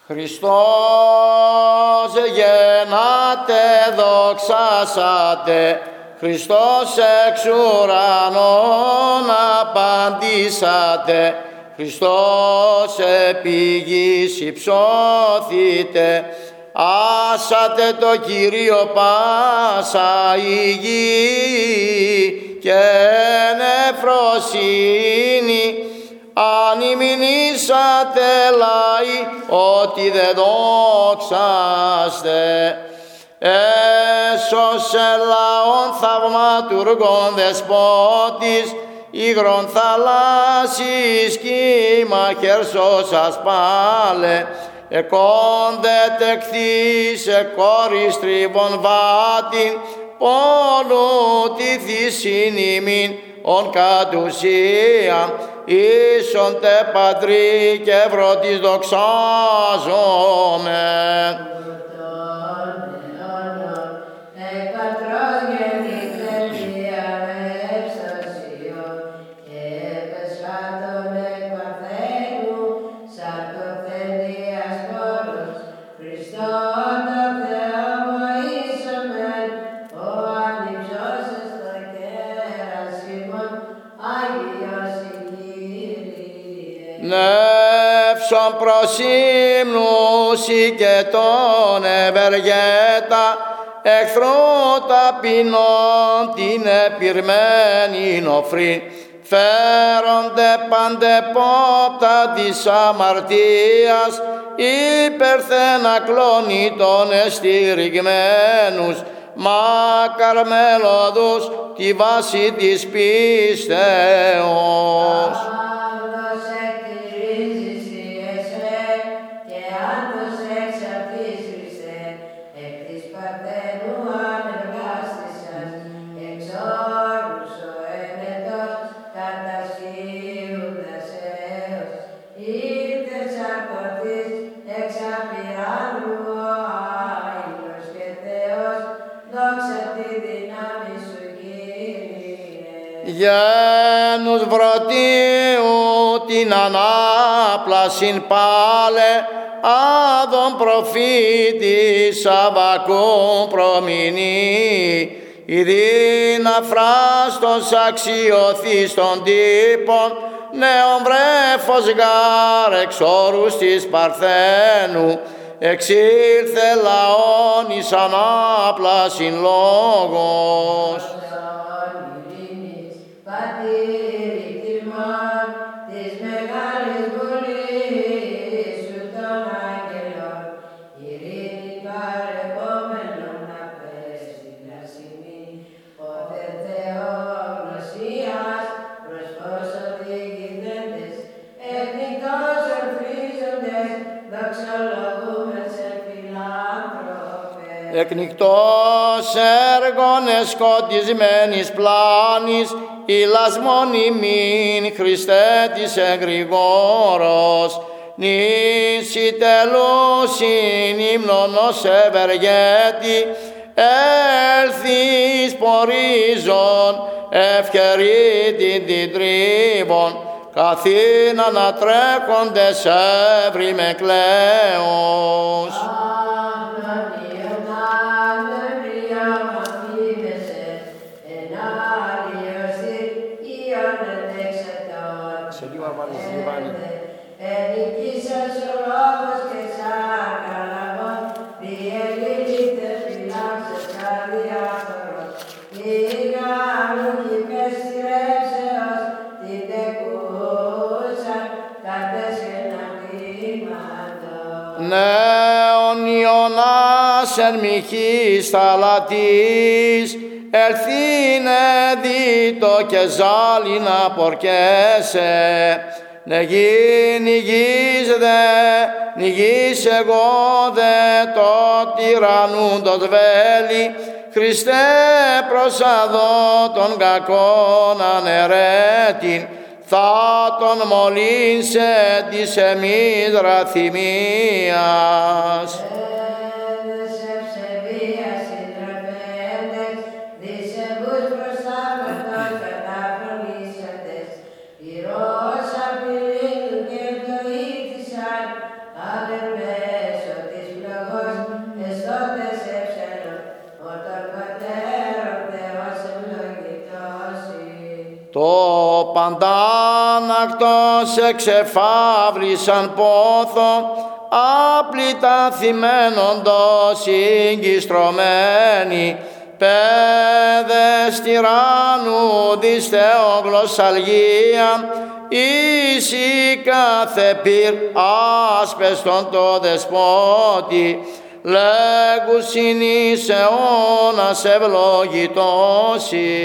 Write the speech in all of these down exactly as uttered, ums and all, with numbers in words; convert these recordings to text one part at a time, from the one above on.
Χριστός γεννάτε, δοξάσατε, Χριστός εξ ουρανών απαντήσατε, Χριστός επί γης υψώθητε, άσατε το Κύριο πάσα η γη και νεφροσύνη, αν ημινήσατε λαοί ότι δεν δόξαστε. Έσωσε λαόν θαυματουργών δεσπότης, υγρον θαλάσσης κύμα χερσός πάλε, εκόνδετε κτής εκόρης τρίβων βάτην, πόνου τη θυσήν ημίν ον κατ' ίσον τε πατρί και ευρωτής δοξάζομαι. Νεύσον προσύμνουσι και τον ευεργέτα, εχθρού ταπεινών την επιρμένη νοφρήν, φέρονται παντεπόπτα της αμαρτίας, υπερθένα κλώνει των εστηριγμένους, μάκαρ μελωδούς τη βάση της πίστεως. Γένους βρωτίου την ανάπλασιν πάλε, άδων προφήτης Αββακού προμηνεί, ειδήν αφράστος αξιωθείς των τύπων, νέον βρέφος γάρ εξ όρους της Παρθένου, εξήλθε λαόν εις ανάπλασιν λόγος. Πατήρι κτηρμών της μεγάλης βουλής σου των αγγελών, ειρήνη παρεχόμενον να πέσει να σημεί, πότε θεογνωσίας προς πόσο διηγηθέντες, εθνικός ορθρίζοντες, δοξολογούμεν σε φιλάνθρωπε. Εκνικτός έργων εσκοτισμένης πλάνης, ηλασμόν ημίν Χριστέ της εγρηγόρος, νήσι τελούσιν ύμνον ως ευεργέτη, έλθεις πορίζον ευκαιρίτην την τρίβων, καθήν ανατρέχοντες εύρη με κλαίος. Ενικήσας ο λόγος και σαν καλαβών, διελείπτε φυλάξες καρδιάφορος, λίγα αλούκηπες στηρέψεως, την τεκούσαν κατέσχενα κλίματος. Νέον Ιωνάς εν μοιχής θαλατής, ελθίνε δίτο και ζάλιν απορκέσαι, νεγή νηγείς δε, νηγείς εγώ δε, το τυραννούντος βέλη, Χριστέ προσαδώ τον κακόν αναιρέτην, θα τον μολύνσε της εμείς ραθυμίας. Ηρώς απειλήν και το ήθησαν, αδερφέ αντάνακτος εξεφαύλισαν πόθο, άπλητα θυμένοντος συγκιστρωμένοι, πέδες τυράννου δις θεογλωσσαλγία, ίσοι κάθε πυρ άσπεστον το δεσπότη, λέγουσιν εις αιώνας ευλογητώσει.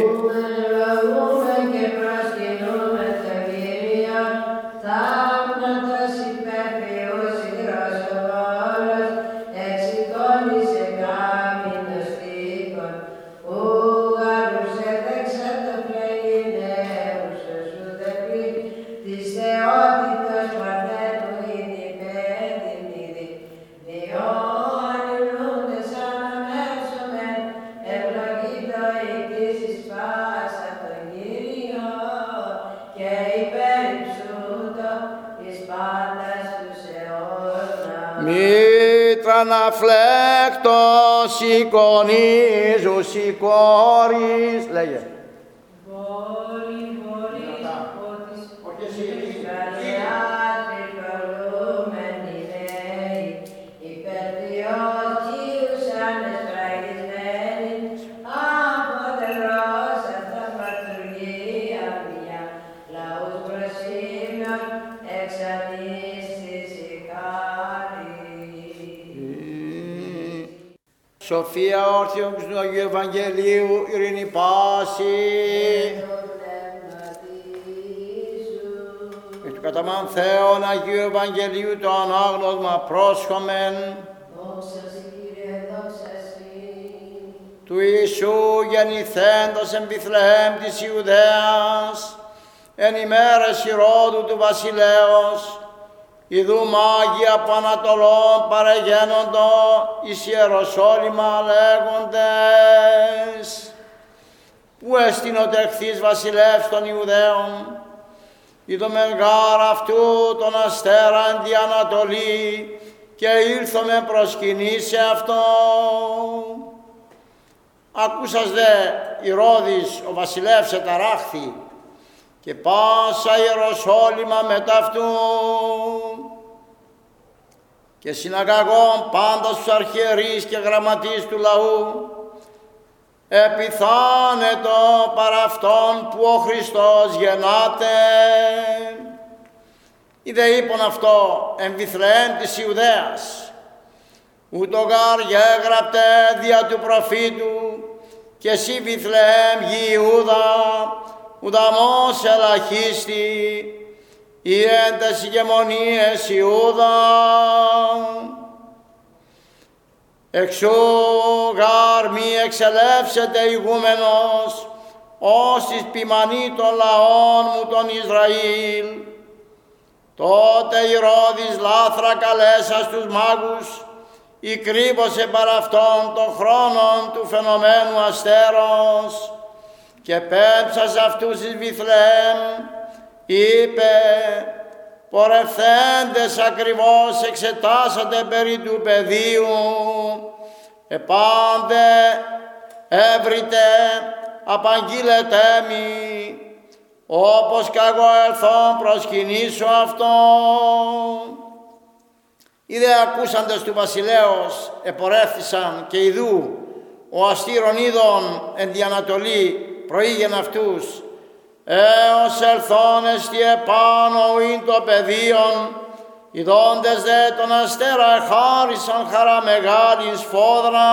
Μήτρα να φλέκτος εικονίζους οι κόρης, λέγε. Μπορεί, μπορεί, πότης, Όχι εσύ. καλιάτροι καλούμενοι νέοι, υπερτιός κύουσαν εσφραγισμένοι, αποτελώς αυτά παρτουργία μια, λαούς προσήμιων εξανίστης η χάρη. Σοφία όρθιον του Αγίου Ευαγγελίου, ειρήνη πάση. Εκ του καταμάν Θεόν Αγίου Ευαγγελίου το ανάγνωσμα πρόσχομεν. Δόξα σοι, Κύριε, δόξα σοι. Του Ιησού γεννηθέντος εν Βιθλεέμ της Ιουδαίας, εν ημέρες Ηρώδου του βασιλέως, ιδού μάγια από Ανατολών παρεγένοντο εις Ιεροσόλυμα λέγοντες, που έστειν ο τεχθής βασιλεύς των Ιουδαίων, είδομεν γάρ αυτού τον αστέρα εν δι' Ανατολή, και ήλθομεν προσκυνήσει αυτό. Ακούσας δε Ηρώδης ο βασιλεύς εταράχθη, και πάσα Ιεροσόλυμα μετά αυτού, και συναγαγών πάντα στους αρχιερείς και γραμματείς του λαού, επιθάνετο παρά αυτόν που ο Χριστός γεννάται. Είδε είπον αυτό εν Βιθλεέμ της Ιουδαίας, ούτω γάρ γέγραπτε δια του προφήτου, και εσύ Βιθλεέμ γη Ιούδα, ουδαμός ελαχίστη, ή εν τες ηγεμονίες Ιούδα. Εξού γάρ μη εξελεύσετε ηγούμενος, ως εις ποιμανή των λαών μου των Ισραήλ. Τότε Ηρώδης λάθρα καλέσα στους μάγους, ηκρύβωσε παρά αυτόν των χρόνων του φαινομένου αστέρος, και πέμψας αυτούς εις Βιθλεέμ, είπε, πορευθέντες ακριβώς εξετάσατε περί του παιδίου, επάντε έβριτε απαγγείλετε μη, όπως κι εγώ ελθόν προσκυνήσω αυτόν. Είδε ακούσαντες του βασιλέως επορεύθησαν, και ιδού ο αστήρων είδων εν δι' Ανατολή προήγεν αυτούς, έως ελθόν εστι επάνω ειν το πεδίον, ειδώντες δε τον αστέρα εχάρισαν χαρά μεγάλην σφόδρα,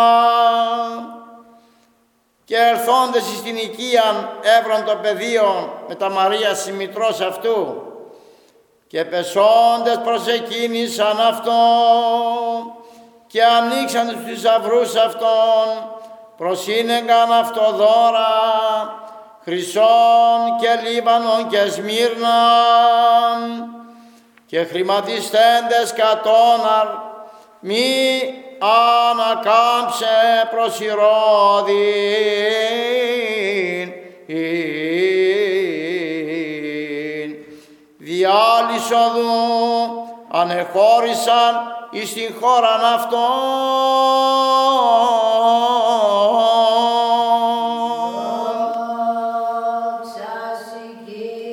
και ελθόντες εις την οικίαν έβραν το πεδίον με τα Μαρία συμμητρός αυτού, και πεσόντες προσεκίνησαν αυτόν, και ανοίξαν τους θησαυρούς αυτών, προσύνεγκαν αυτό δώρα, χρυσόν και Λίβανον και Σμύρναν, και χρηματιστέντες κατώναρ μη ανακάμψε προς Ηρώδην. Διάλυσο δου ανεχώρησαν εις την χώραν αυτόν. Δόξα σοι, Κύριε.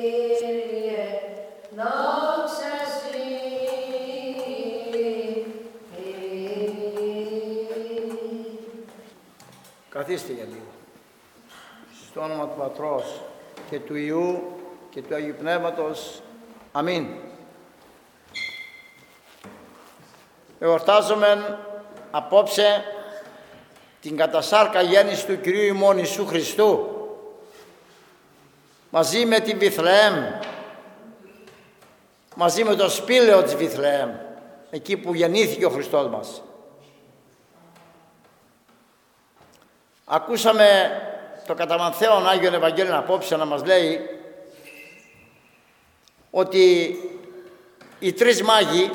Καθίστε για λίγο. Στο όνομα του Πατρός και του Υιού και του Αγίου Πνεύματος. Αμήν. Εορτάζομαι απόψε την κατασάρκα γέννηση του Κυρίου ημών Ιησού Χριστού μαζί με την Βιθλεέμ, μαζί με το σπήλαιο της Βιθλεέμ, εκεί που γεννήθηκε ο Χριστός μας. Ακούσαμε το κατά Μαθαίον Άγιον Ευαγγέλιο απόψε να μας λέει ότι οι τρεις μάγοι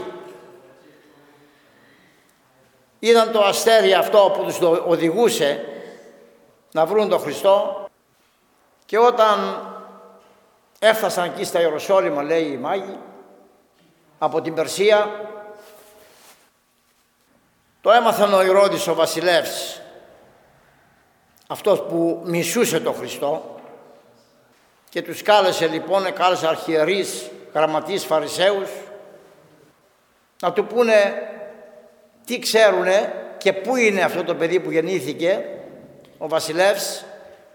είδαν το αστέρι αυτό που τους το οδηγούσε να βρουν τον Χριστό, και όταν έφτασαν εκεί στα Ιεροσόλυμα, λέει οι μάγοι, από την Περσία, το έμαθαν ο Ηρώδης ο βασιλεύς, αυτός που μισούσε τον Χριστό, και τους κάλεσε λοιπόν, κάλεσε αρχιερείς, γραμματείς, φαρισαίους, να του πούνε τι ξέρουνε και πού είναι αυτό το παιδί που γεννήθηκε, ο βασιλεύς.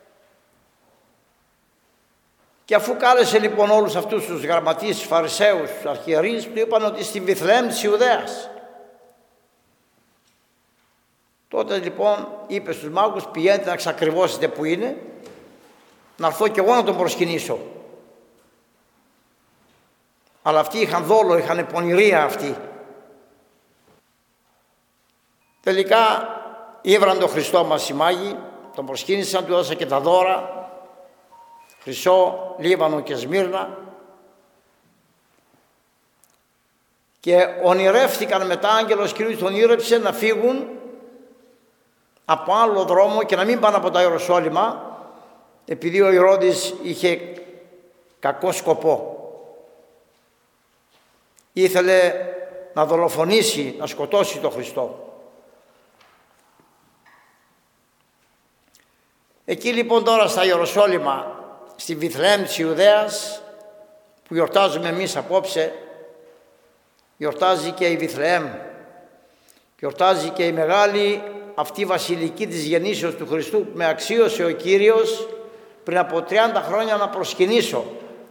Και αφού κάλεσε λοιπόν όλους αυτούς τους γραμματείς, φαρισαίους, αρχιερείς, του είπαν ότι στη Βιθλεέμ της Ιουδαίας. Τότε λοιπόν είπε στους μάγους, πηγαίνετε να εξακριβώσετε που είναι, να έρθω και εγώ να τον προσκυνήσω. Αλλά αυτοί είχαν δόλο, είχαν πονηρία αυτοί. Τελικά ήβραν τον Χριστό μας οι μάγοι, τον προσκύνησαν, του έδωσαν και τα δώρα, χρυσό, λίβανο και σμύρνα, και ονειρεύτηκαν μετά, άγγελος Κυρίου τον όνειρεψε να φύγουν από άλλο δρόμο και να μην πάνε από τα Ιεροσόλυμα, επειδή ο Ηρώδης είχε κακό σκοπό. Ήθελε να δολοφονήσει, να σκοτώσει τον Χριστό. Εκεί λοιπόν τώρα στα Ιεροσόλυμα, στη Βιθλεέμ της Ιουδαίας, που γιορτάζουμε εμείς απόψε, γιορτάζει και η Βιθλεέμ, γιορτάζει και η μεγάλη αυτή βασιλική της γεννήσεως του Χριστού, που με αξίωσε ο Κύριος πριν από τριάντα χρόνια να προσκυνήσω.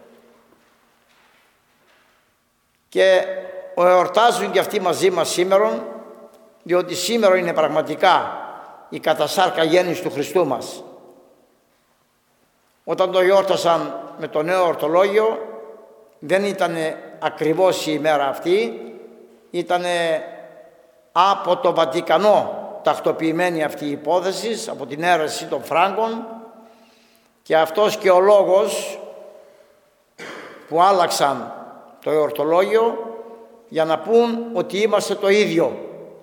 Και εορτάζουν και αυτοί μαζί μας σήμερα, διότι σήμερα είναι πραγματικά η κατασάρκα γέννηση του Χριστού μας. Όταν το γιόρτασαν με το νέο ορθολόγιο, δεν ήταν ακριβώς η ημέρα αυτή, ήταν από το Βατικανό τακτοποιημένη αυτή η υπόθεση, από την αίρεση των Φράγκων, και αυτός και ο λόγος που άλλαξαν το εορτολόγιο για να πούν ότι είμαστε το ίδιο.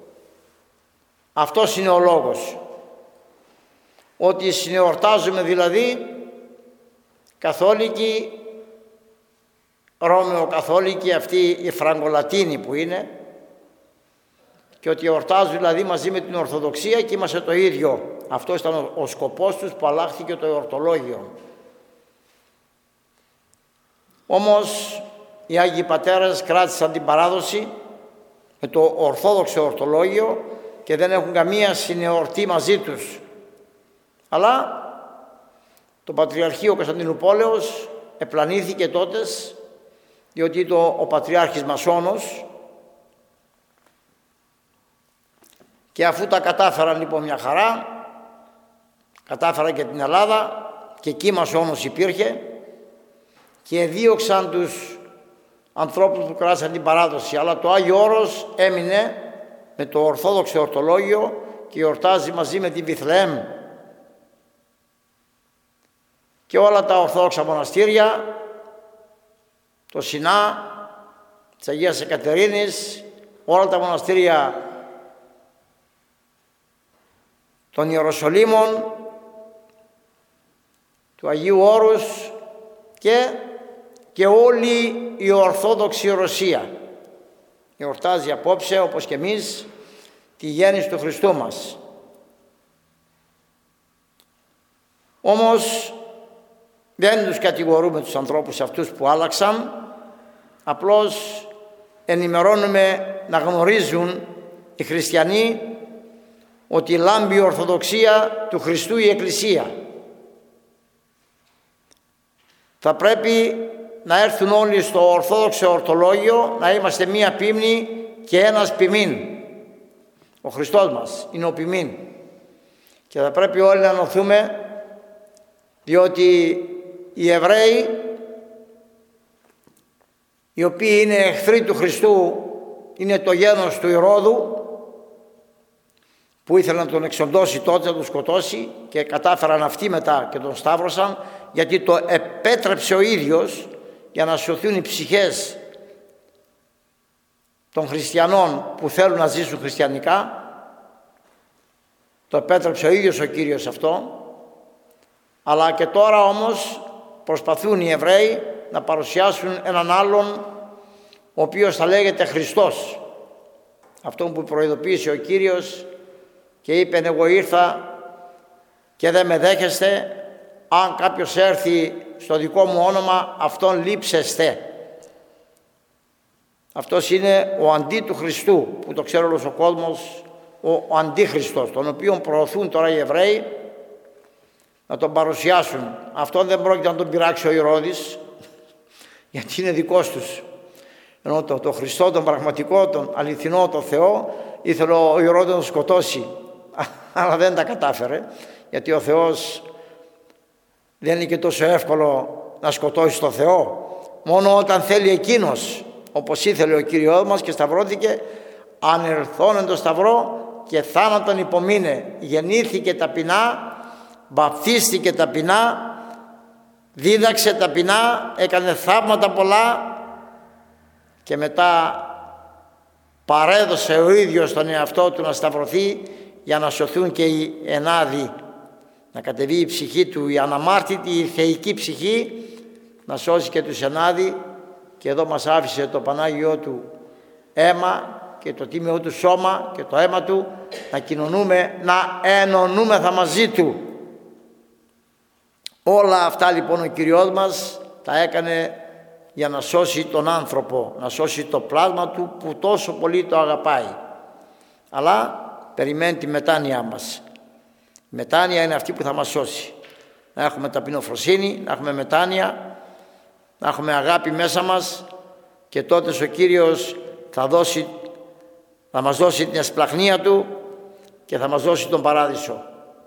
Αυτός είναι ο λόγος, ότι συνεορτάζουμε δηλαδή καθόλικοι, Ρώμαιο-καθόλικοι, αυτοί οι Φραγκολατίνοι που είναι, και ότι εορτάζουν δηλαδή μαζί με την Ορθοδοξία και είμαστε το ίδιο. Αυτό ήταν ο, ο σκοπός τους που αλλάχθηκε το εορτολόγιο. Όμως οι Άγιοι Πατέρες κράτησαν την παράδοση με το Ορθόδοξο εορτολόγιο και δεν έχουν καμία συνεορτή μαζί τους. Αλλά το Πατριαρχείο Κωνσταντινουπόλεως επλανήθηκε τότες, διότι το, ο Πατριάρχης Μασόνος, και αφού τα κατάφεραν λοιπόν μια χαρά, κατάφεραν και την Ελλάδα, και εκεί Μασόνος υπήρχε, και δίωξαν τους ανθρώπους που κράτησαν την παράδοση, αλλά το Άγιο Όρος έμεινε με το Ορθόδοξο εορτολόγιο και γιορτάζει μαζί με την Βιθλεέμ. Και όλα τα Ορθόδοξα μοναστήρια, το Σινά της Αγίας Εκατερίνης, όλα τα μοναστήρια των Ιεροσολύμων, του Αγίου Όρους και, και όλη η Ορθόδοξη Ρωσία γιορτάζει απόψε, όπως και εμείς, τη γέννηση του Χριστού μας. Όμως δεν τους κατηγορούμε τους ανθρώπους αυτούς που άλλαξαν, απλώς ενημερώνουμε να γνωρίζουν οι χριστιανοί ότι λάμπει η Ορθοδοξία του Χριστού η Εκκλησία. Θα πρέπει να έρθουν όλοι στο Ορθόδοξο Ορτολόγιο, να είμαστε μία ποίμνη και ένας ποιμήν. Ο Χριστός μας είναι ο ποιμήν. Και θα πρέπει όλοι να ενωθούμε, διότι οι Εβραίοι, οι οποίοι είναι εχθροί του Χριστού, είναι το γένος του Ηρώδου, που ήθελε να τον εξοντώσει τότε, να τον σκοτώσει, και κατάφεραν αυτοί μετά και τον σταύρωσαν, γιατί το επέτρεψε ο ίδιος για να σωθούν οι ψυχές των χριστιανών που θέλουν να ζήσουν χριστιανικά. Το επέτρεψε ο ίδιος ο Κύριος αυτό. Αλλά και τώρα όμως προσπαθούν οι Εβραίοι να παρουσιάσουν έναν άλλον, ο οποίος θα λέγεται Χριστός. Αυτόν που προειδοποίησε ο Κύριος και είπε: εγώ ήρθα και δεν με δέχεστε, αν κάποιος έρθει στο δικό μου όνομα, αυτόν λείψεστε. Αυτός είναι ο αντί του Χριστού, που το ξέρει όλος ο κόσμος, ο, ο αντίχριστος, τον οποίο προωθούν τώρα οι Εβραίοι να τον παρουσιάσουν. Αυτόν δεν πρόκειται να τον πειράξει ο Ηρώδης, γιατί είναι δικός τους. Ενώ το, το Χριστό, τον πραγματικό, τον αληθινό, τον Θεό, ήθελε ο Ηρώδης να τον σκοτώσει, αλλά δεν τα κατάφερε, γιατί ο Θεός δεν είναι και τόσο εύκολο να σκοτώσει τον Θεό. Μόνο όταν θέλει εκείνος, όπως ήθελε ο Κύριος μας και σταυρώθηκε, ανελθώνεν το σταυρό και θάνατον υπομείνε. Γεννήθηκε ταπεινά, βαπτίστηκε ταπεινά, δίδαξε ταπεινά, έκανε θαύματα πολλά και μετά παρέδωσε ο ίδιος τον εαυτό του να σταυρωθεί για να σωθούν και οι ενάδοι, να κατεβεί η ψυχή του, η αναμάρτητη, η θεϊκή ψυχή, να σώσει και τους ενάδοι. Και εδώ μας άφησε το Πανάγιό του αίμα και το τίμιο του σώμα και το αίμα του, να κοινωνούμε, να ενωνούμεθα μαζί του. Όλα αυτά λοιπόν ο Κυριός μας τα έκανε για να σώσει τον άνθρωπο, να σώσει το πλάσμα του που τόσο πολύ το αγαπάει. Αλλά περιμένει τη μετάνοιά μας. Η μετάνοια είναι αυτή που θα μας σώσει. Να έχουμε ταπεινοφροσύνη, να έχουμε μετάνοια, να έχουμε αγάπη μέσα μας, και τότε ο Κύριος θα, δώσει, θα μας δώσει την εσπλαχνία Του και θα μας δώσει τον παράδεισο.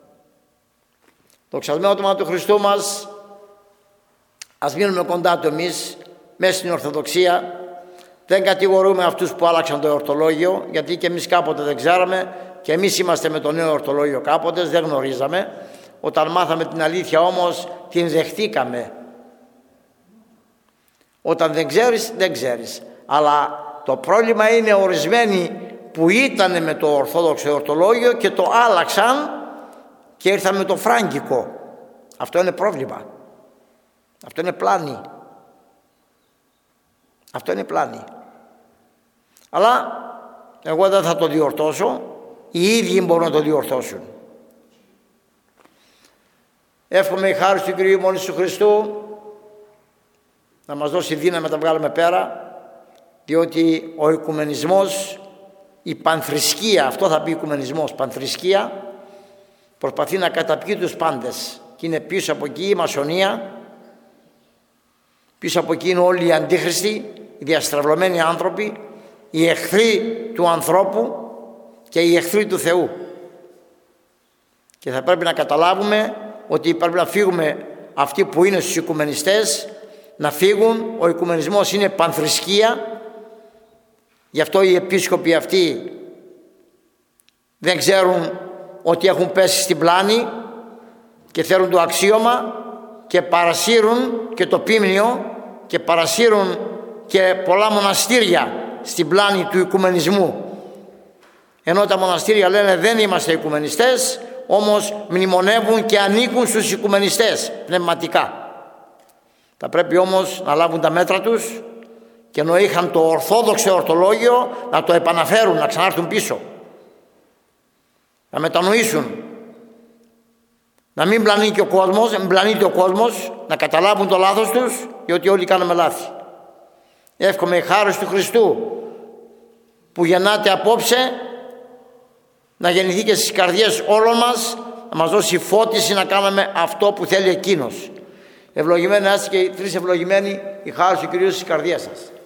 Το ξασμένο όνομα του Χριστού μας, ας μείνουμε κοντά Του εμείς, μέσα στην Ορθοδοξία. Δεν κατηγορούμε αυτούς που άλλαξαν το εορτολόγιο, γιατί και εμείς κάποτε δεν ξέραμε, και εμείς είμαστε με το νέο εορτολόγιο κάποτε, δεν γνωρίζαμε. Όταν μάθαμε την αλήθεια όμως, την δεχτήκαμε. Όταν δεν ξέρεις, δεν ξέρεις. Αλλά το πρόβλημα είναι ορισμένοι που ήταν με το Ορθόδοξο εορτολόγιο και το άλλαξαν και ήρθαν με το φράγκικο. Αυτό είναι πρόβλημα. Αυτό είναι πλάνη. Αυτό είναι πλάνη. Αλλά εγώ δεν θα το διορθώσω. Οι ίδιοι μπορούν να το διορθώσουν. Εύχομαι η χάρη του Κυρίου μόνης του Χριστού να μας δώσει δύναμη να τα βγάλουμε πέρα, διότι ο οικουμενισμός, η πανθρησκεία, αυτό θα πει οικουμενισμός, πανθρησκεία, προσπαθεί να καταπιεί τους πάντες, και είναι πίσω από εκεί η μασονία, πίσω από εκεί είναι όλοι οι αντίχριστοι, οι διαστραβλωμένοι άνθρωποι, οι εχθροί του ανθρώπου και οι εχθροί του Θεού. Και θα πρέπει να καταλάβουμε ότι πρέπει να φύγουμε αυτοί που είναι στους οικουμενιστές, να φύγουν. Ο οικουμενισμός είναι πανθρησκεία, γι' αυτό οι επίσκοποι αυτοί δεν ξέρουν ότι έχουν πέσει στην πλάνη και θέλουν το αξίωμα και παρασύρουν και το πίμνιο και παρασύρουν και πολλά μοναστήρια στην πλάνη του οικουμενισμού. Ενώ τα μοναστήρια λένε δεν είμαστε οικουμενιστές, όμως μνημονεύουν και ανήκουν στους οικουμενιστές πνευματικά. Θα πρέπει όμως να λάβουν τα μέτρα τους και ενώ είχαν το Ορθόδοξο εορτολόγιο να το επαναφέρουν, να ξανάρθουν πίσω. Να μετανοήσουν. Να μην πλανείται ο κόσμος, μην πλανείται ο κόσμος, να καταλάβουν το λάθος τους, διότι όλοι κάνουμε λάθη. Εύχομαι η χάρη του Χριστού που γεννάται απόψε να γεννηθεί και στις καρδιές όλων μας, να μας δώσει φώτιση να κάνουμε αυτό που θέλει Εκείνος. Ευλογημένοι να είστε και οι τρεις ευλογημένοι, η χάρη του Κυρίου στις καρδιές σας.